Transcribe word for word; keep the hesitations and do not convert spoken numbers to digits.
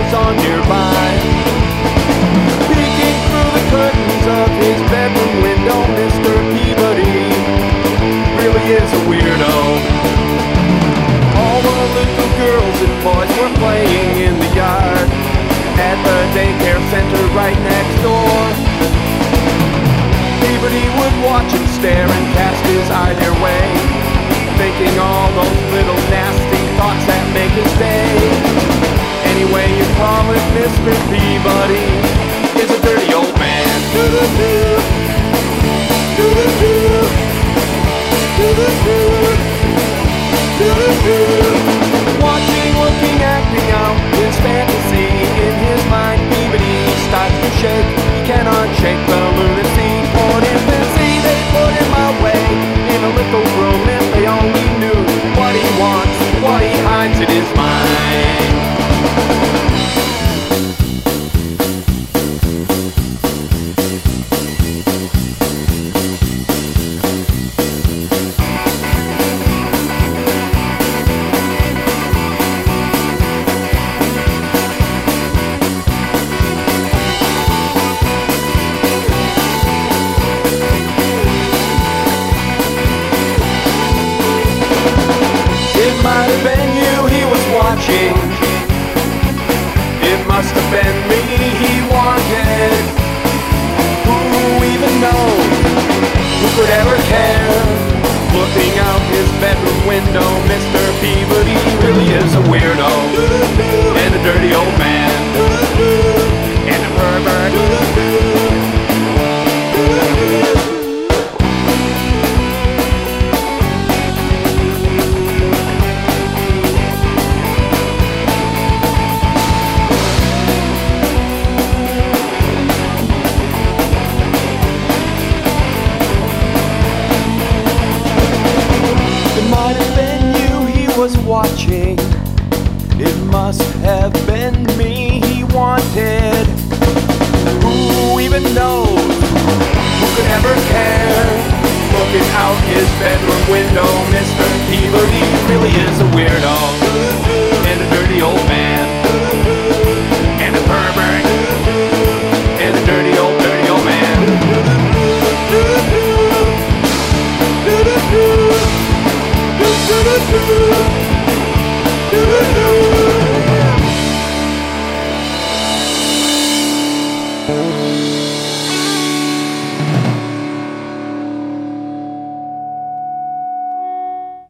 goes on nearby. Peeking through the curtains of his bedroom window, Mister Peabody really is a weirdo. All the little girls and boys were playing in the yard at the daycare center right next door. Peabody would watch and stare and cast his eye their way, thinking all those little nasty thoughts that make his day. Anyway you call it, Mister Peabody is a dirty old man. Do-do-do, do-do-do, do-do-do, do-do-do. Watching, looking, acting out his fantasy in his mind, Peabody starts to shake. He cannot shake the lunacy. Put him busy, they put him away in a little room. If they only knew what he wants, what he hides in his mind. Might have been you he was watching. It must have been me he wanted. Who even knows? Who could ever care? Looking out his bedroom window, Mister Peabody really is a weirdo and a dirty old man and a pervert. Watching, it must have been me he wanted. Who even knows? Who could ever care? Looking out his bedroom window, Mister Peabody really is a weirdo and a dirty old man and a pervert and a dirty old, dirty old man. Do-do-do.